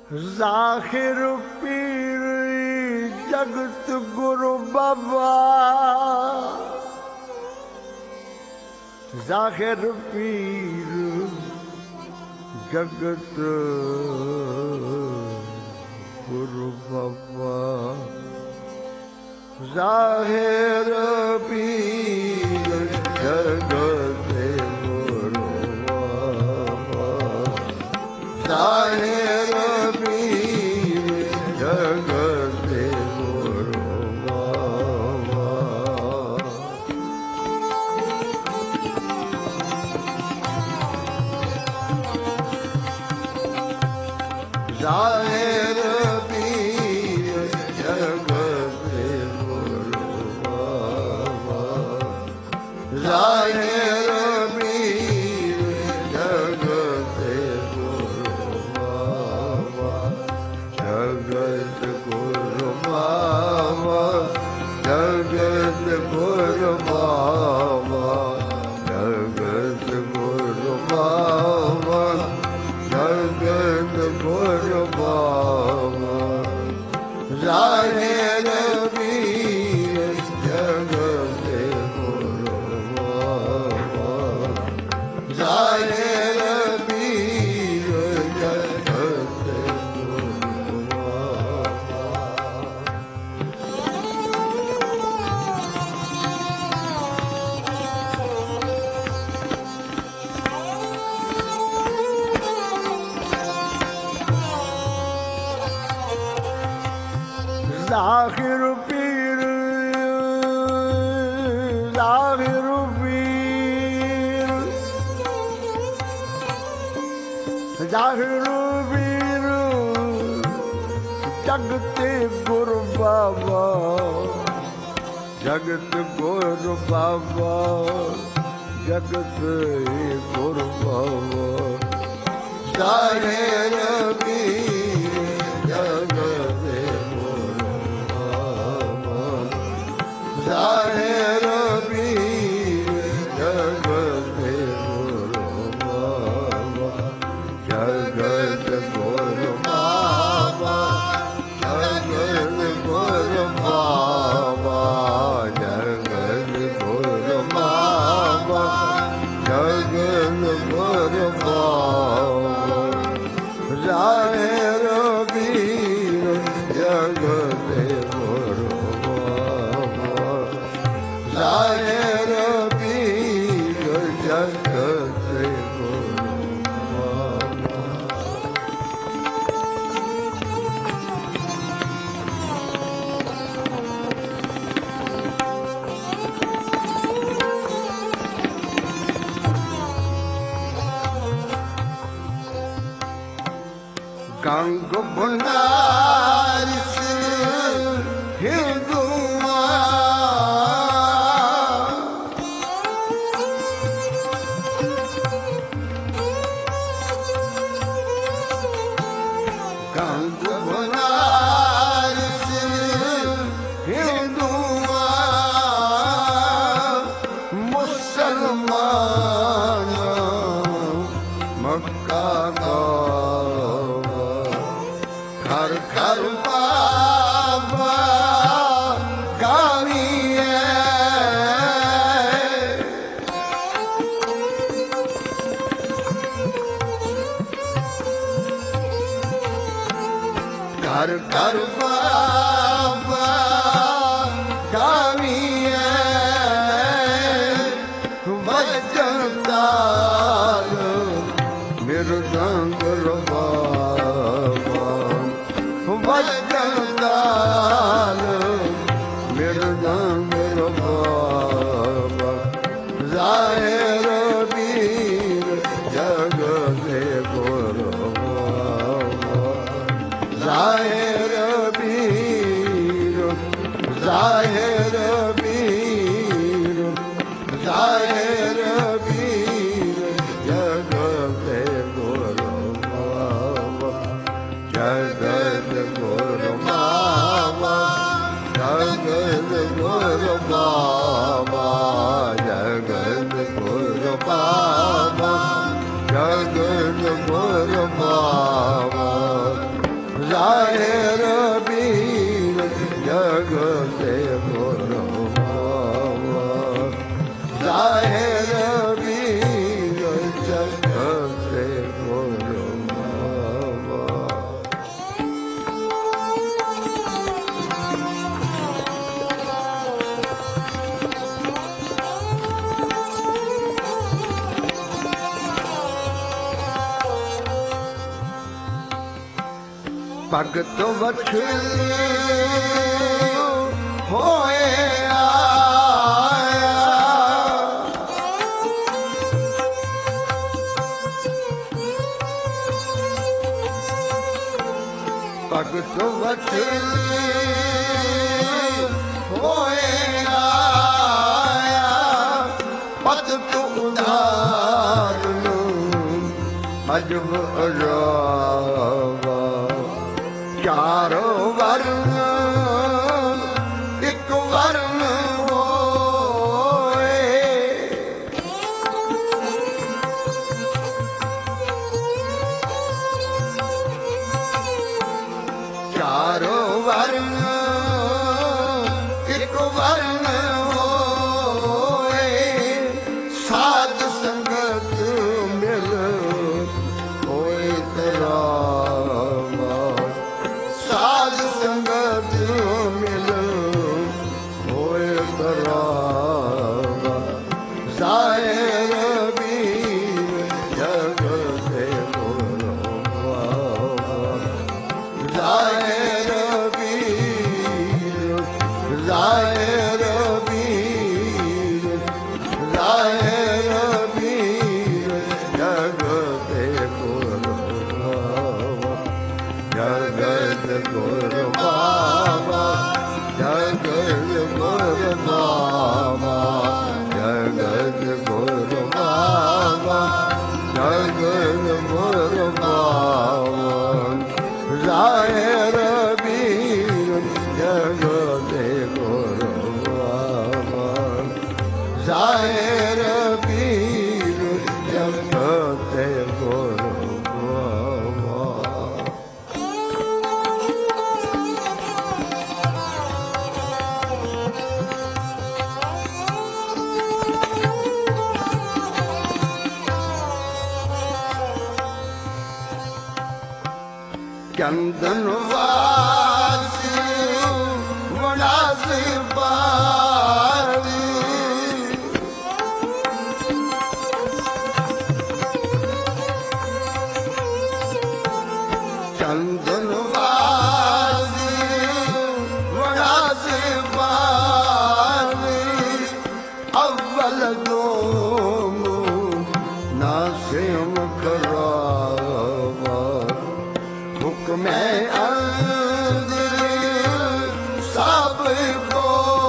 ਜ਼ਾਹਿਰ ਪੀਰ ਜਗਤ ਗੁਰੂ ਬਾਬਾ ਜ਼ਾਹਿਰ ਪੀਰ ਜਗਤ ਗੁਰੂ ਬਾਬਾ ਜ਼ਾਹਿਰ ਪੀਰ ਜਗਤ ਗੁਰੂ ਬਾਬਾ ਜ਼ਾਹਿਰ ਪੀਰ ਜਗਤ ਗੁਰੂ ਬਾਬਾ ਜ਼ਾਹਿਰ ਪੀਰ ਜਗਤ ਗੁਰੂ ਬਾਬਾ ਜ਼ਾਹਿਰ ਪੀਰ ਜਗਤ ਗੁਰੂ ਬਾਬਾ ਜਗਤ ਗੁਰੂ ਬਾਬਾ ਜਗਤ ਗੁਰੂ ਬਾਬਾ ਜਗਤ ਗੁਰੂ ਬਾਬਾ ਜਗਤ ਗੁਰੂ ਬਾਬਾ ਜ਼ਾਹਿਰ ਪੀਰ ਜਗਤ ਗੁਰੂ ਬਾਬਾ ਜ਼ਾਹਿਰ ਪੀਰ ਜਗਤ ਗੁਰੂ ਜ਼ਾਹਿਰ ਪੀਰ ਜ਼ਾਹਿਰ ਪੀਰ ਜ਼ਾਹਿਰ ਪੀਰ ਜਗਤ ਗੁਰੂ ਬਾਬਾ ਜਗਤ ਗੁਰੂ ਬਾਬਾ ਜਗਤ ਗੁਰੂ ਬਾਬਾ ਜ਼ਾਹਿਰ ਪੀਰ ਜਗਤ ਜ਼ਾਹਿਰ ਪੀਰ ਜਗਤ ਗੁਰੂ ਬਾਬਾ ਜਗਤ ਗੁਰੂ ਬਾਬਾ ਜਗਤ ਗੁਰੂ ਬਾਬਾ ਜਗਤ ਗੁਰੂ ਬਾਬਾ ਜਗਤ ਗੁਰੂ ਬਾਬਾ ਜ਼ਾਹਿਰ ਪੀਰ ਜਗਤ ਗੁਰੂ ਜ਼ਾਹਿਰ ਪੀਰ ਜਗਤ ਗੁਰੂ ਬਾਬਾ ਗੰਗ ਬਨਾਰਸ ਹਿੰਦੂਆਂ ਗੰਗ ਬਨਾਰਸ ਹਿੰਦੂਆਂ ਮੁਸਲਮਾਨ ਮੱਕਾ ਘਰ ਘਰ ਬਾਬਾ ਗਾਵੀਏ ਘਰ ਘਰ ਬਾਬਾ ਗਾਵੀਏ ਵਜਨ ਤਾਲ ਮਿਰਦੰਗ ਰਬਾਬਾ ਵਜਨ ਤਾਲ ਮਿਰਦੰਗ ਰਬਾਬਾ ਜ਼ਾਹਿਰ ਪੀਰ ਜਗਤ ਗੁਰੂ ਬਾਬਾ ਜ਼ਾਹਿਰ ਪੀਰ ਜ਼ਾਹਿਰ ਪੀਰ ਜ਼ਾਹਿਰ ਪੀਰ ਜਗਤ ਗੁਰੂ ਬਾਬਾ ਜਗਤ ਗੁਰੂ ਬਾਬਾ ਜਗਤ ਗੁਰੂ ਬਾਬਾ ਜਗਤ ਗੁਰੂ ਬਾਬਾ ਜਗਤ ਗੁਰੂ ਬਾਬਾ ਗੁਰੂ ਬਾਬਾ ਜ਼ਾਹਿਰ ਵੀਰ ਜਗਤ ਦੇ ਗੁਰੂ ਬਾਬਾ ਭਗਤ ਵਛਲੀ ਹੋਏ ਆਇਆ ਭਗਤ ਵਛਲੀ ਹੋਏ ਆਇਆ ਪਤ ਤੂੰ ਉਧਾਰ ਨੂੰ ਅਜਬ ਅਜਾਵਾ ਚਾਰੋ ਵਰਨ ਇੱਕ ਵਰਨ ਹੋਏ ਚਾਰੋ ਵਰਨ ਇੱਕ ਵਰਨ ਹੋਏ ਸਾਧ ਸੰਗਤ ਮਿਲ ਹੋਏ ਤੇਰਾ ਸਾਧ ਸੰਗਤ ਮਿਲ ਹੋਏ ਤਰਾਵਾ ਜ਼ਾਹਿਰ ਵੀਰ ਜਗਤ ਦੇ ਗੁਰੂ ਬਾਬਾ ਜ਼ਾਹਿਰ ਵੀਰ ਜ਼ਾਹਿਰ ਵੀਰ ਜ਼ਾਹਿਰ ਵੀਰ ਜਗਤ ਦੇ ਗੁਰੂ ਬਾਬਾ ਜਗਤ ਗੁਰੂ ਬਾਬਾ ਜਗਤ ਗੁਰੂ ਬਾਬਾ ਜਗਤ ਗੁਰੂ ਬਾਬਾ ਜਗਤ ਗੁਰੂ ਬਾਬਾ ਜ਼ਾਹਿਰ ਵੀਰ ਜਗਤ ਗੁਰੂ ਬਾਬਾ ਜ਼ਾਹਿਰ ਵੀਰ ਜਗਤ ਗੁਰੂ ਬਾਬਾ ਚੰਦਨ ਵਾਸੀ ਵਣਾਸ ਪਾਰੀ ਚੰਦਨ ਵਾਸੀ ਵਣਾਸ ਪਾਰੀ ਅਵਲ ਦੋਮ ਨਾਸਿਮ ਕਰਾਵਾ ਹੁਕਮੈ ਅੰਦਰ ਸਭ ਕੋ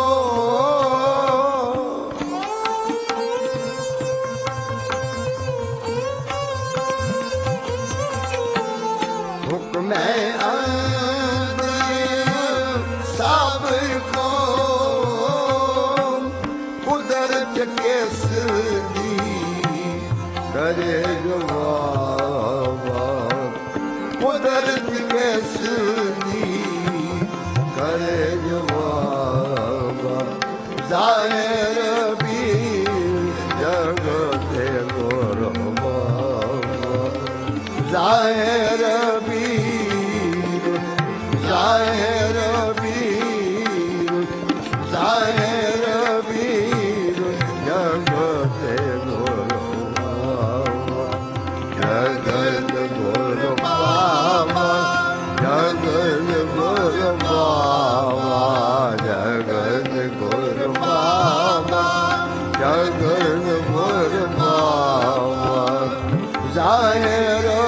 ਹੁਕਮੈ ਅੰਦਰ ਸਭ ਕੋ ਕੁਦਰਤ ਕਿਸ ਦੀ ਕਰੇ ਜਵਾਬਾ ਕੁਦਰਤ ਕਿਸ ਦੀ ਕਰੇ ਜਵਾਬਾ ਜ਼ਾਹਿਰ ਵੀਰ ਜਗਤ ਦੇ ਗੁਰੂ ਬਾਬਾ ਜ਼ਾਹਿਰ ਵੀਰ ਜ਼ਾਹਿਰ ਵੀਰ ਜ਼ਾਹਿਰ ਵੀਰ ਜਗਤ ਦੇ ਗੁਰੂ ਬਾਬਾ ਜਗਤ ਗੁਰੂ ਬਾਬਾ ਜਗਤ ਗੁਰੂ ਬਾਬਾ ਜਗਤ ਗੁਰੂ ਬਾਬਾ ਜਗਤ ਗੁਰੂ ਬਾਬਾ ਜ਼ਾਹਿਰ